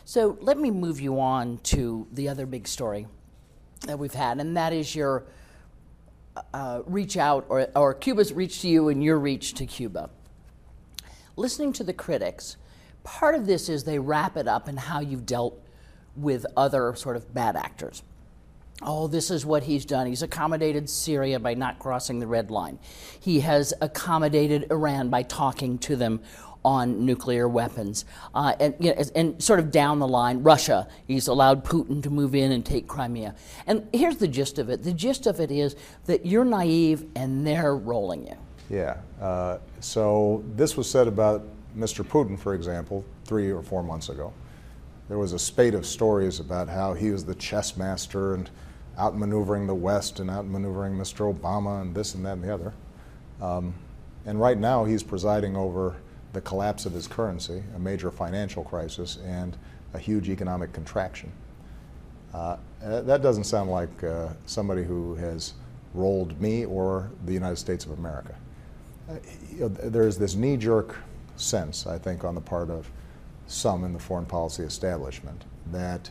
So let me move you on to the other big story that we've had, and that is your reach out, or Cuba's reach to you and your reach to Cuba. Listening to the critics, part of this is they wrap it up in how you've dealt with other sort of bad actors. Oh, this is what he's done. He's accommodated Syria by not crossing the red line. He has accommodated Iran by talking to them on nuclear weapons. And sort of down the line, Russia, he's allowed Putin to move in and take Crimea. And here's the gist of it. The gist of it is that you're naive and they're rolling you. Yeah. So this was said about Mr. Putin, for example, 3 or 4 months ago. There was a spate of stories about how he was the chess master and outmaneuvering the West and outmaneuvering Mr. Obama and this and that and the other. And right now he's presiding over the collapse of his currency, a major financial crisis, and a huge economic contraction. That doesn't sound like somebody who has rolled me or the United States of America. There's this knee-jerk sense, I think, on the part of some in the foreign policy establishment that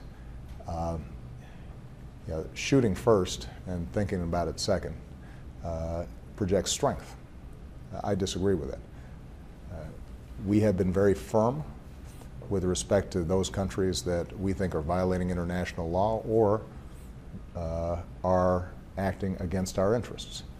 shooting first and thinking about it second projects strength. I disagree with that. We have been very firm with respect to those countries that we think are violating international law or are acting against our interests.